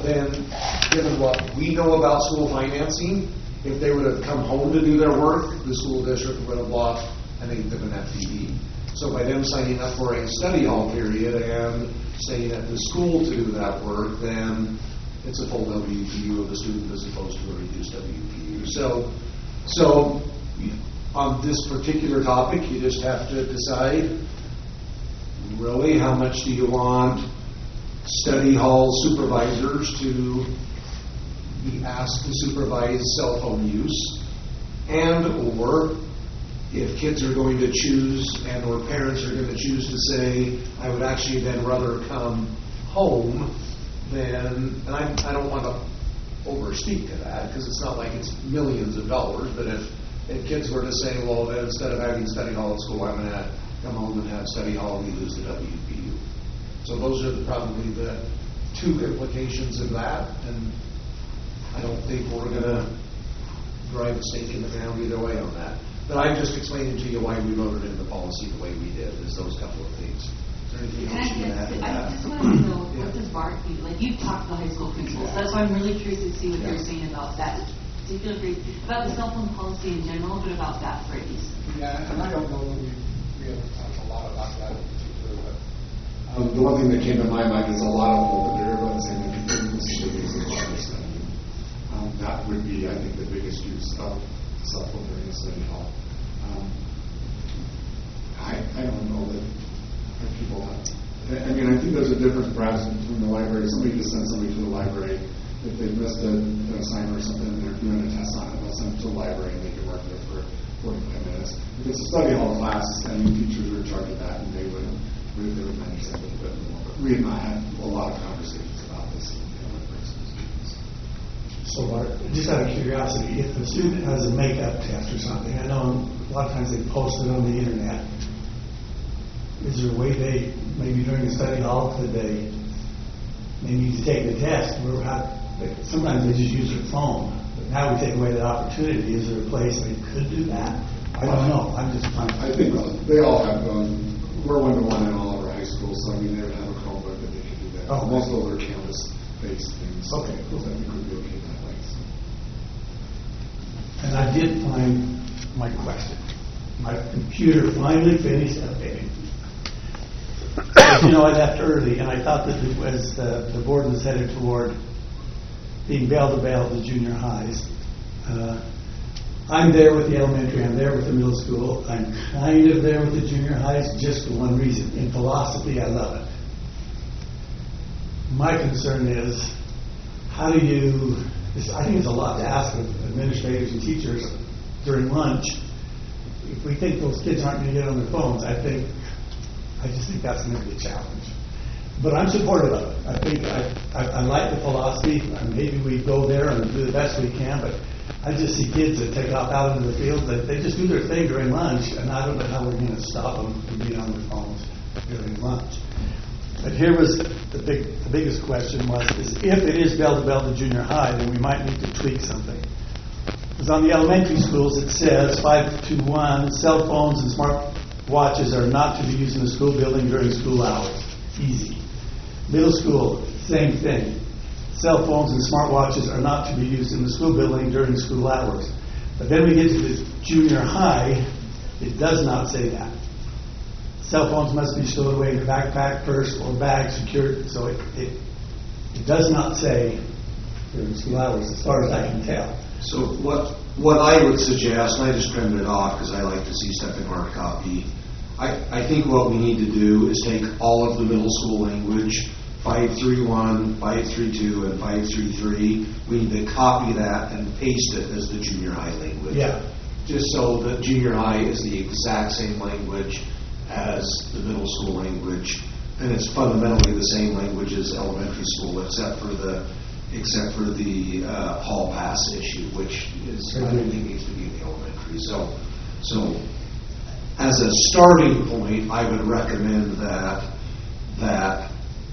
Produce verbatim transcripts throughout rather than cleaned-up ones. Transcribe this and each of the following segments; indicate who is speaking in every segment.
Speaker 1: then, given what we know about school financing, if they would have come home to do their work, the school district would have lost an eighth of an F T E. So by them signing up for a study hall period and staying at the school to do that work, then it's a full W P U of the student as opposed to a reduced W P U. So, so on this particular topic, you just have to decide, really, how much do you want study hall supervisors to be asked to supervise cell phone use, and or if kids are going to choose and or parents are going to choose to say, I would actually then rather come home, then, and I, I don't want to overspeak to that because it's not like it's millions of dollars, but if, if kids were to say, well, then instead of having study hall at school, I'm going to come home and have study hall, and we lose the W P U. So those are the, probably the two implications of that, and I don't think we're going to drive a stake in the ground either way on that. But I'm just explaining to you why we voted in the policy the way we did, is those couple of things. Is there anything else you can add to that?
Speaker 2: I just want to know, yeah. What does B A R C mean? Like, you've talked to the high school principals, yeah. That's why I'm really curious to see what yeah. you're saying about that particular phrase, about the cell phone policy in general, but about that phrase.
Speaker 3: Yeah, and I don't know that we, we have talked a lot about that in particular, but
Speaker 4: Um, the one thing that came to my mind is a lot of them, but everyone's saying that this is a lot of study. Um, that would be, I think, the biggest use of cell phone during the study hall. Um, I, I don't know that, that people have. I mean, I think there's a difference perhaps between the library. Somebody just sends somebody to the library. If they've missed a, an assignment or something and they're doing a test on it, they'll send it to the library and they can work there for forty-five minutes. If it's a study hall class, I mean, teachers are in charge of that and they would. We would manage that a little bit more, but we have not had a lot of conversations about this in the elementary students.
Speaker 5: So, Bart, just out of curiosity, if a student has a makeup test or something, I know a lot of times they post it on the internet. Is there a way they, maybe during the study hall, could they, they need to take the test? Or how, sometimes they just use their phone. But now we take away that opportunity. Is there a place they could do that? I don't know. I'm just trying to.
Speaker 4: I think they all have gone. We're one-to-one in all of our high schools, so I mean, they would have a Chromebook that they could do that.
Speaker 5: Oh,
Speaker 4: most of them are canvas-based things.
Speaker 5: Okay, cool.
Speaker 4: So I think we'd be okay that way. So.
Speaker 5: And I did find my question. My computer finally finished updating. As you know, I left early, and I thought that it was the, the board was headed toward being bell-to-bell to junior highs. Uh, I'm there with the elementary, I'm there with the middle school, I'm kind of there with the junior highs just for one reason. In philosophy, I love it. My concern is, how do you, this, I think it's a lot to ask of administrators and teachers during lunch. If we think those kids aren't going to get on their phones, I think, I just think that's going to be a challenge. But I'm supportive of it. I think I, I, I like the philosophy, and maybe we go there and do the best we can, but I just see kids that take off out into the field, that they just do their thing during lunch, and I don't know how we're going to stop them from being on their phones during lunch. But here was the big, the biggest question was, is if it is bell-to-bell to junior high, then we might need to tweak something. Because on the elementary schools it says five two one, cell phones and smart watches are not to be used in the school building during school hours. Easy. Middle school, same thing. Cell phones and smartwatches are not to be used in the school building during school hours. But then we get to the junior high, it does not say that. Cell phones must be stowed away in a backpack, purse, or bag secured. So it, it, it does not say during school hours, as far as I can tell.
Speaker 1: So what what I would suggest, and I just printed it off because I like to see stuff in hard copy, I, I think what we need to do is take all of the middle school language, five three one, five three two, and five three three. We need to copy that and paste it as the junior high language.
Speaker 5: Yeah.
Speaker 1: Just so that junior high is the exact same language as the middle school language. And it's fundamentally the same language as elementary school, except for the except for the uh, hall pass issue, which is I don't think needs to be in the elementary. So, so as a starting point, I would recommend that that.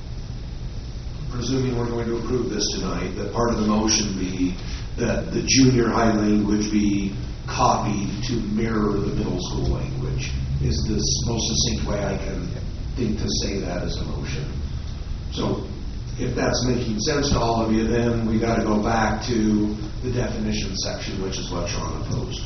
Speaker 1: Presuming we're going to approve this tonight, that part of the motion be that the junior high language be copied to mirror the middle school language. Is the most succinct way I can think to say that as a motion. So if that's making sense to all of you, then we got to go back to the definition section, which is what Sean opposed.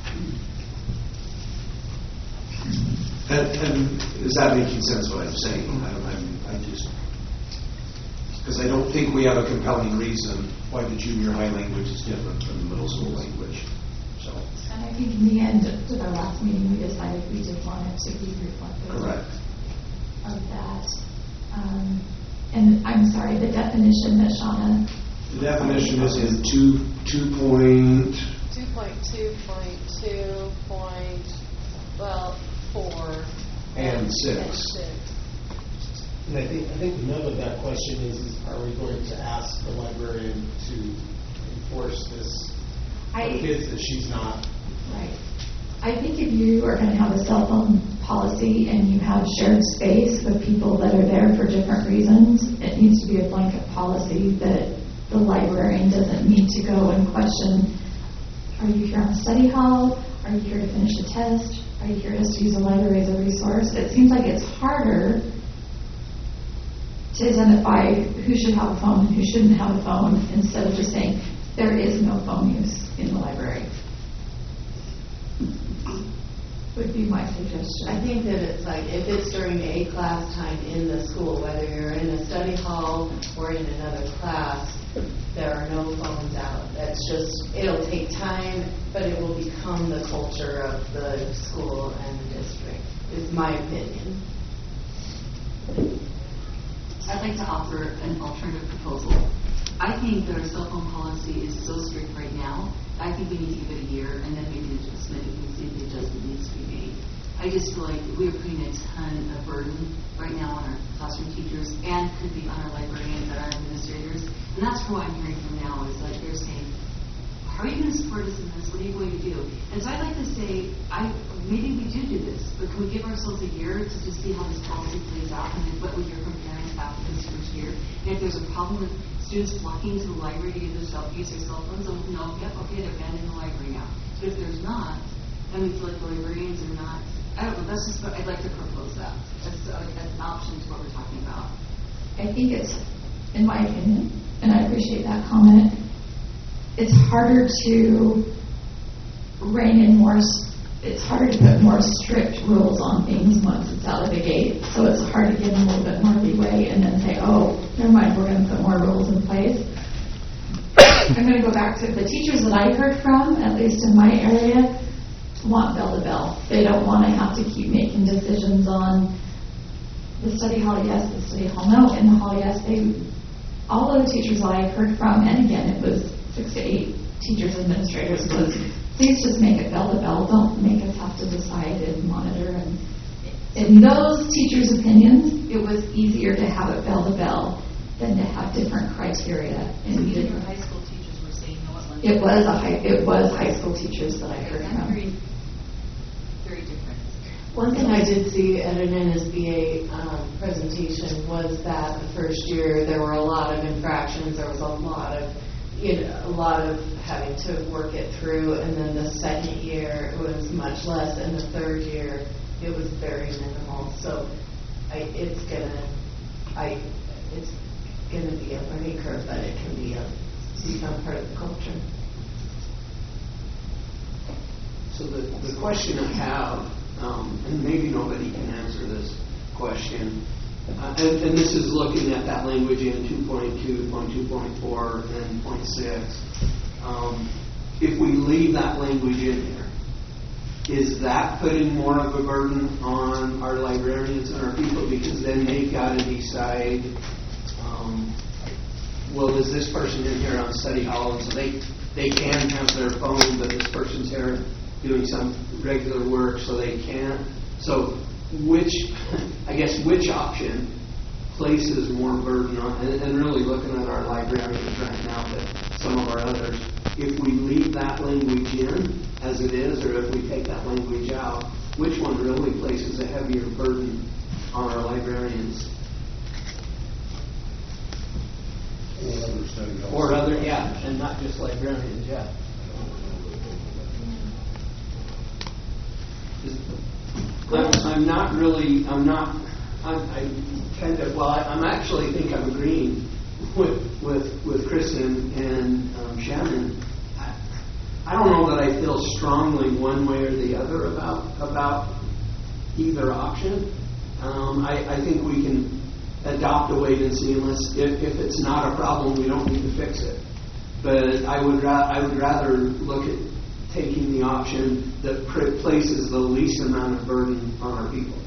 Speaker 1: And, and is that making sense what I'm saying? I, don't, I'm, I just, because I don't think we have a compelling reason why the junior high language is different from the middle school language. So.
Speaker 6: And I think in the end, at our last meeting, we decided we did want it to be reflective
Speaker 1: Correct.
Speaker 6: of that. Um, and I'm sorry, the definition that Shauna.
Speaker 1: The definition is in two two point.
Speaker 7: Two point two point two point well four
Speaker 1: And six.
Speaker 7: And six.
Speaker 8: And I think, I think the nub of that question is, is are we going to ask the librarian to enforce this for
Speaker 6: I-
Speaker 8: kids that she's not?
Speaker 6: Right. I think if you are going to have a cell phone policy and you have shared space with people that are there for different reasons, it needs to be a blanket policy that the librarian doesn't need to go and question, are you here on study hall? Are you here to finish a test? Are you here just to use the library as a resource? It seems like it's harder to identify who should have a phone and who shouldn't have a phone instead of just saying there is no phone use in the library. Would be my suggestion.
Speaker 9: I think that it's like, if it's during a class time in the school, whether you're in a study hall or in another class, there are no phones out. That's just, it'll take time, but it will become the culture of the school and the district, is my opinion.
Speaker 2: I'd like to offer an alternative proposal. I think that our cell phone policy is so strict right now. I think we need to give it a year and then make an adjustment if we see the adjustment needs to be made. I just feel like we are putting a ton of burden right now on our classroom teachers and could be on our librarians and our administrators. And that's what I'm hearing from now is like they're saying, how are you going to support us in this? What are you going to do? And so I'd like to say, I maybe we do do this, but can we give ourselves a year to just see how this policy plays out and then what we hear from parents after this first year? And if there's a problem with students flocking to the library to get their cell, use their cell phones, then we'll know, yep, okay, they're banned in the library now. But if there's not, then we feel like the librarians are not, I don't know, that's just what I'd like to propose that. That's, uh, that's an option to what we're talking about.
Speaker 6: I think it's, in my opinion, and I appreciate that comment, it's harder to rein in more, it's harder to put more strict rules on things once it's out of the gate. So it's hard to give them a little bit more leeway and then say, oh, never mind, we're going to put more rules in place. I'm going to go back to the teachers that I heard from, at least in my area, want bell to bell. They don't want to have to keep making decisions on the study hall, yes, the study hall, no. In the hall, yes, they, all of the teachers that I've heard from, and again, it was six to eight teachers, administrators, was please just make it bell to bell. Don't make us have to decide and monitor. And in those teachers' opinions, it was easier to have it bell to bell than to have different criteria.
Speaker 2: So
Speaker 6: And
Speaker 2: even your high school teachers were saying no at lunch.
Speaker 6: it was a high, it was high school teachers that I heard
Speaker 2: That's
Speaker 6: from.
Speaker 2: very, very different.
Speaker 9: One thing I did see at an N S B A um, presentation was that the first year there were a lot of infractions. There was a lot of, you know, a lot of having to work it through. And then the second year it was much less, and the third year it was very minimal. So I, it's gonna, I, it's gonna be a learning curve, but it can be a become part of the culture.
Speaker 10: So the, the question I have, um, and maybe nobody can answer this question, uh, and, and this is looking at that language in two point two, point two point four, and point six. Um, if we leave that language in here, is that putting more of a burden on our librarians and our people, because then they've got to decide, um, well, is this person in here on study hall, and so they, they can have their phone, but this person's here doing some regular work, so they can't. So which, I guess, which option places more burden on, and, and really looking at our librarians right now, but some of our others, if we leave that language in as it is, or if we take that language out, which one really places a heavier burden on our librarians?
Speaker 1: Or other study halls.
Speaker 10: Or other, yeah, and not just librarians, yeah. I'm, I'm not really, I'm not, I'm, I kind of, well, I, I'm actually think I'm agreeing with, with, with Kristen and um, Shannon, I, I don't know that I feel strongly one way or the other about, about either option. Um, I, I think we can adopt a wait and see unless, if, if it's not a problem, we don't need to fix it. But I would, ra- I would rather look at taking the option that pr- places the least amount of burden on our people.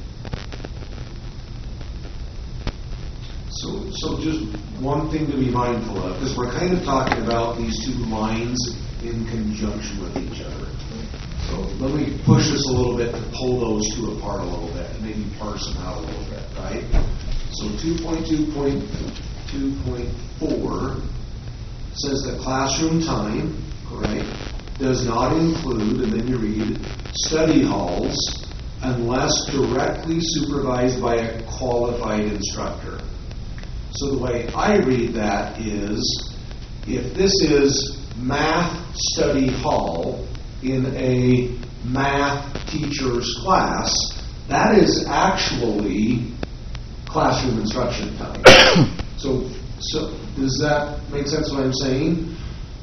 Speaker 1: So, so just one thing to be mindful of, because we're kind of talking about these two lines in conjunction with each other. So let me push this a little bit to pull those two apart a little bit and maybe parse them out a little bit, right? So two point two point two point four says that classroom time, right, does not include, and then you read, study halls unless directly supervised by a qualified instructor. So the way I read that is, if this is math study hall in a math teacher's class, that is actually classroom instruction time. so, so does that make sense what I'm saying?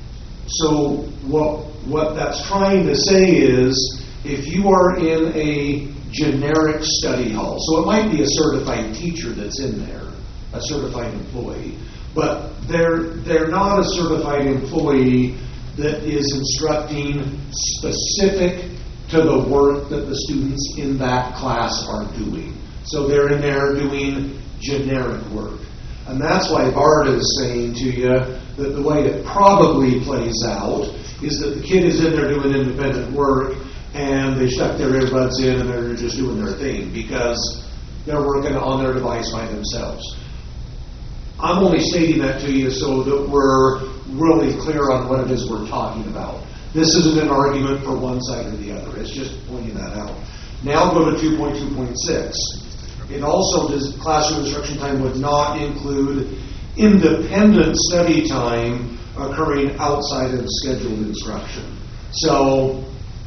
Speaker 1: So what what that's trying to say is, if you are in a generic study hall, so it might be a certified teacher that's in there, a certified employee, but they're they're not a certified employee that is instructing specific to the work that the students in that class are doing. So they're in there doing generic work. And that's why Bart is saying to you that the way it probably plays out is that the kid is in there doing independent work and they stuck their earbuds in and they're just doing their thing because they're working on their device by themselves. I'm only stating that to you so that we're really clear on what it is we're talking about. This isn't an argument for one side or the other. It's just pointing that out. Now go to two point two point six. It also does, classroom instruction time would not include independent study time occurring outside of scheduled instruction. So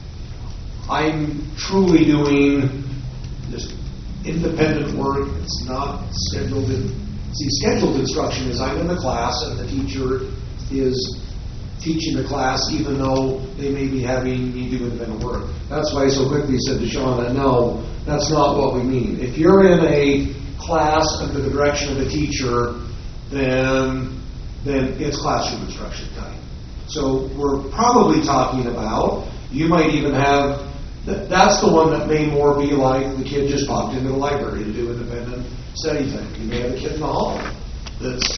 Speaker 1: I'm truly doing just independent work. It's not scheduled in. See, scheduled instruction is I'm in the class and the teacher is teaching the class even though they may be having me do independent work. That's why I so quickly said to Shauna, no, that's not what we mean. If you're in a class under the direction of a teacher, then then it's classroom instruction time. So we're probably talking about, you might even have, that's the one that may more be like the kid just popped into the library to do independent study time. You may have a kid in the hall that's